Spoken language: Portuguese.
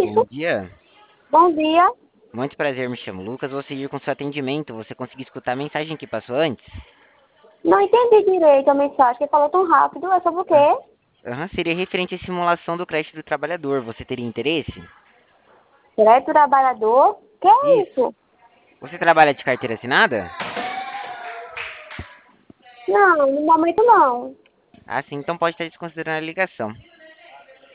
Bom Isso. dia. Bom dia. Muito prazer, me chamo Lucas. Vou seguir com seu atendimento. Você conseguiu escutar a mensagem que passou antes? Não entendi direito a mensagem, que falou tão rápido. É sobre o Ah, quê? seria referente à simulação do crédito do trabalhador. Você teria interesse? Direito do trabalhador? Que é Isso. isso? Você trabalha de carteira assinada? Não, no momento não. Ah, sim, então pode estar desconsiderando a ligação.